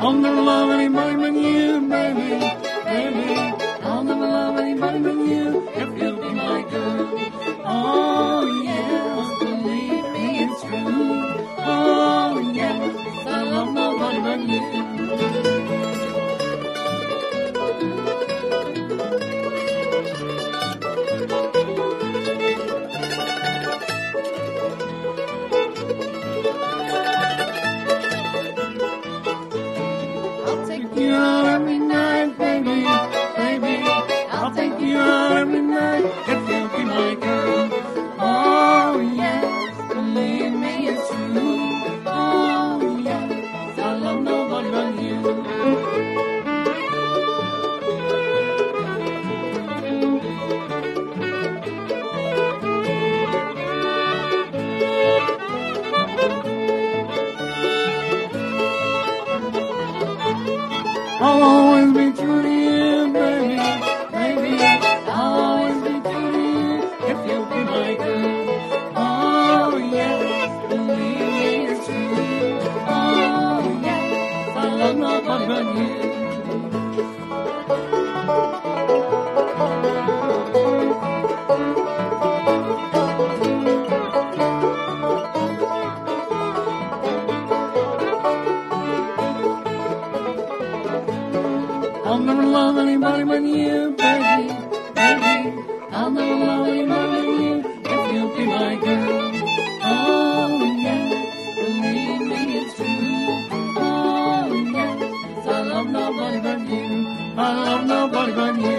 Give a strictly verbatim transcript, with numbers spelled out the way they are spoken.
I'll never love anybody but you, baby, baby. I'll never love anybody but you if you'll be my girl. Oh yes, believe me, it's true. Oh yes, I love nobody but you. You out every night, baby, baby. I'll take you out every night if you'll be my girl. Oh yes, believe me, it's true. Oh yes, I love nobody but you. I'll always be true to you, baby, baby. I'll always be true to you if you'll be my girl. Oh yes, believe me, it's true. Oh yes, I love nobody but you. I'll never love anybody but you, baby, baby. I'll never love anybody but you if you'll be my girl. Oh yes, believe me, it's true. Oh yes, I love nobody but you. I love nobody but you.